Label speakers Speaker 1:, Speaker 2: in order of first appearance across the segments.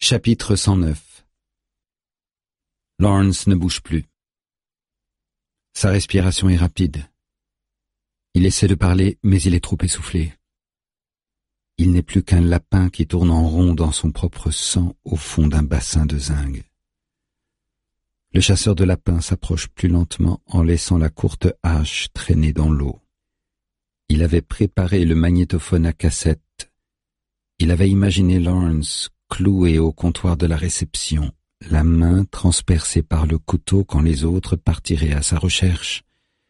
Speaker 1: Chapitre 109. Lawrence ne bouge plus. Sa respiration est rapide. Il essaie de parler, mais il est trop essoufflé. Il n'est plus qu'un lapin qui tourne en rond dans son propre sang au fond d'un bassin de zinc. Le chasseur de lapins s'approche plus lentement en laissant la courte hache traîner dans l'eau. Il avait préparé le magnétophone à cassette. Il avait imaginé Lawrence cloué au comptoir de la réception, la main transpercée par le couteau quand les autres partiraient à sa recherche.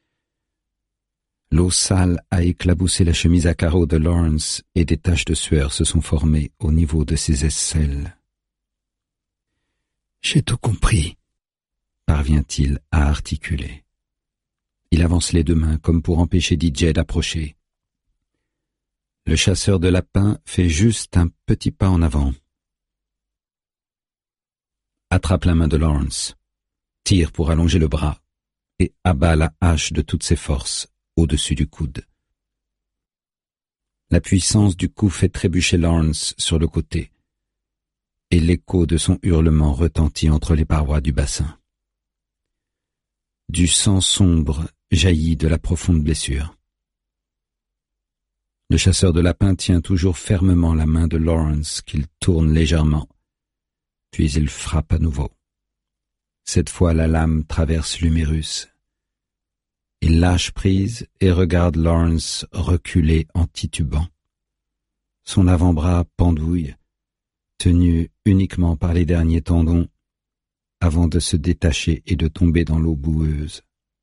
Speaker 1: L'eau sale a éclaboussé la chemise à carreaux de Lawrence et des taches de sueur se sont formées au niveau de ses aisselles. « J'ai tout compris », parvient-il à articuler. Il avance les deux mains comme pour empêcher DJ d'approcher. Le chasseur de lapins fait juste un petit pas en avant. Attrape la main de Lawrence, tire pour allonger le bras et abat la hache de toutes ses forces au-dessus du coude. La puissance du coup fait trébucher Lawrence sur le côté et l'écho de son hurlement retentit entre les parois du bassin. Du sang sombre jaillit de la profonde blessure. Le chasseur de lapins tient toujours fermement la main de Lawrence qu'il tourne légèrement, puis il frappe à nouveau. Cette fois la lame traverse l'humérus. Il lâche prise et regarde Lawrence reculer en titubant. Son avant-bras pendouille, tenu uniquement par les derniers tendons, avant de se détacher et de tomber dans l'eau boueuse.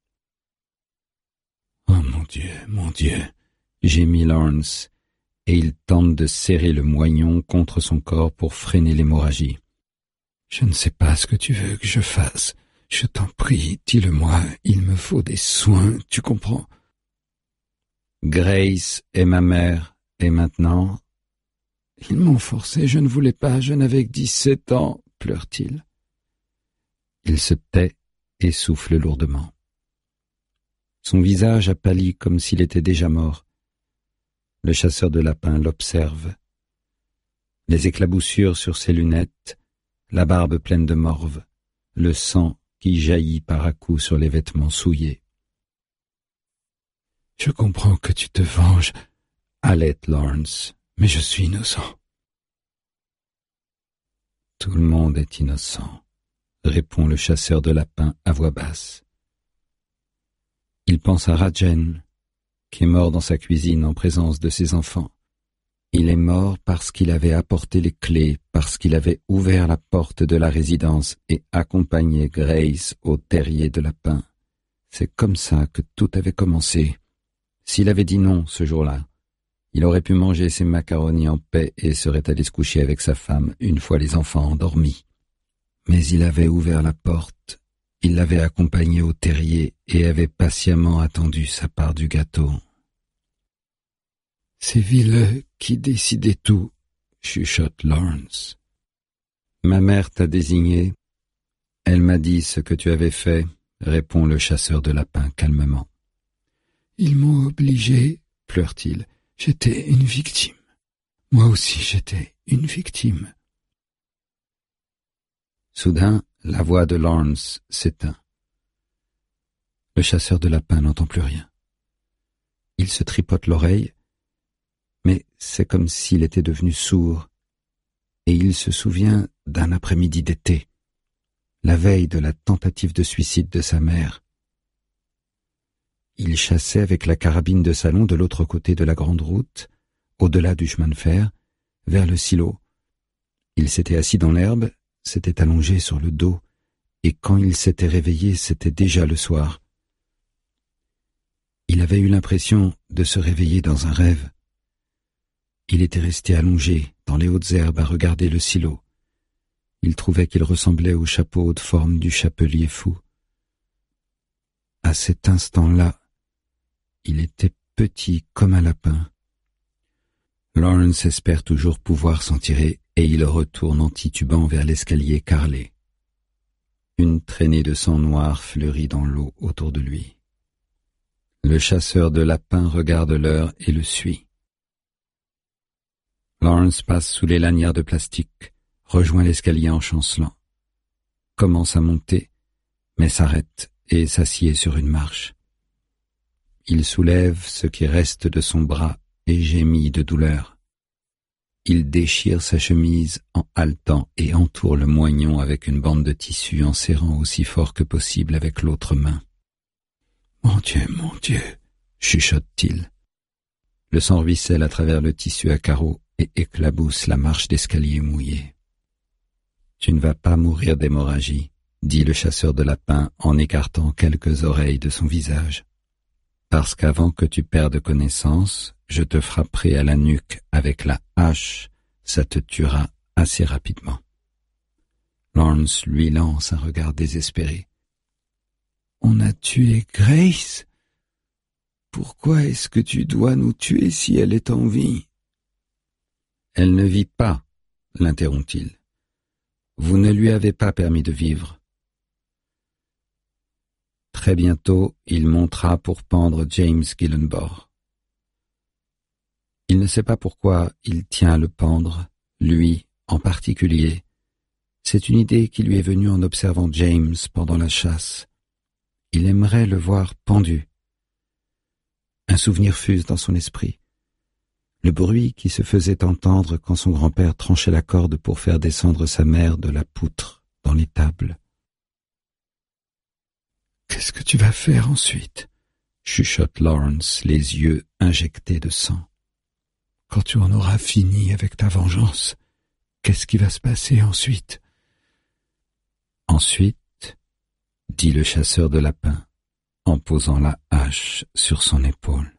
Speaker 1: « Oh mon Dieu !» gémit Lawrence, et il tente de serrer le moignon contre son corps pour freiner l'hémorragie. « Je ne sais pas ce que tu veux que je fasse. Je t'en prie, dis-le-moi, il me faut des soins, tu comprends ? Grace est ma mère, et maintenant... Ils m'ont forcé, je ne voulais pas, je n'avais que 17 ans, pleure-t-il. Il se tait et souffle lourdement. Son visage a pâli comme s'il était déjà mort. Le chasseur de lapins l'observe. Les éclaboussures sur ses lunettes, la barbe pleine de morve, le sang qui jaillit par à-coups sur les vêtements souillés. « Je comprends que tu te venges, halète Lawrence, mais je suis innocent. »« Tout le monde est innocent, » répond le chasseur de lapins à voix basse. Il pense à Rajen, qui est mort dans sa cuisine en présence de ses enfants. Il est mort parce qu'il avait apporté les clés, parce qu'il avait ouvert la porte de la résidence et accompagné Grace au terrier de lapins. C'est comme ça que tout avait commencé. S'il avait dit non ce jour-là, il aurait pu manger ses macaronis en paix et serait allé se coucher avec sa femme une fois les enfants endormis. Mais il avait ouvert la porte, il l'avait accompagné au terrier et avait patiemment attendu sa part du gâteau. « C'est vilain qui décidait tout, » chuchote Lawrence. « Ma mère t'a désigné. Elle m'a dit ce que tu avais fait, » répond le chasseur de lapins calmement. « Ils m'ont obligé, » pleure-t-il. « J'étais une victime. Moi aussi j'étais une victime. » Soudain, la voix de Lawrence s'éteint. Le chasseur de lapins n'entend plus rien. Il se tripote l'oreille, mais c'est comme s'il était devenu sourd, et il se souvient d'un après-midi d'été, la veille de la tentative de suicide de sa mère. Il chassait avec la carabine de salon de l'autre côté de la grande route, au-delà du chemin de fer, vers le silo. Il s'était assis dans l'herbe, s'était allongé sur le dos, et quand il s'était réveillé, c'était déjà le soir. Il avait eu l'impression de se réveiller dans un rêve. Il était resté allongé dans les hautes herbes à regarder le silo. Il trouvait qu'il ressemblait au chapeau de forme du chapelier fou. À cet instant-là, il était petit comme un lapin. Lawrence espère toujours pouvoir s'en tirer et il retourne en titubant vers l'escalier carrelé. Une traînée de sang noir fleurit dans l'eau autour de lui. Le chasseur de lapins regarde l'heure et le suit. Lawrence passe sous les lanières de plastique, rejoint l'escalier en chancelant, commence à monter, mais s'arrête et s'assied sur une marche. Il soulève ce qui reste de son bras et gémit de douleur. Il déchire sa chemise en haletant et entoure le moignon avec une bande de tissu en serrant aussi fort que possible avec l'autre main. « Mon Dieu !» chuchote-t-il. Le sang ruisselle à travers le tissu à carreaux et éclabousse la marche d'escalier mouillée. « Tu ne vas pas mourir d'hémorragie, » dit le chasseur de lapins en écartant quelques oreilles de son visage. « Parce qu'avant que tu perdes connaissance, je te frapperai à la nuque avec la hache, ça te tuera assez rapidement. » Lawrence lui lance un regard désespéré. « On a tué Grace ? Pourquoi est-ce que tu dois nous tuer si elle est en vie ? » « Elle ne vit pas, » l'interrompt-il. « Vous ne lui avez pas permis de vivre. » Très bientôt, il montera pour pendre James Gillenborough. Il ne sait pas pourquoi il tient à le pendre, lui en particulier. C'est une idée qui lui est venue en observant James pendant la chasse. Il aimerait le voir pendu. Un souvenir fuse dans son esprit. Le bruit qui se faisait entendre quand son grand-père tranchait la corde pour faire descendre sa mère de la poutre dans l'étable. « Qu'est-ce que tu vas faire ensuite ?» chuchote Lawrence, les yeux injectés de sang. « Quand tu en auras fini avec ta vengeance, qu'est-ce qui va se passer ensuite ?»« Ensuite, » dit le chasseur de lapins, en posant la hache sur son épaule.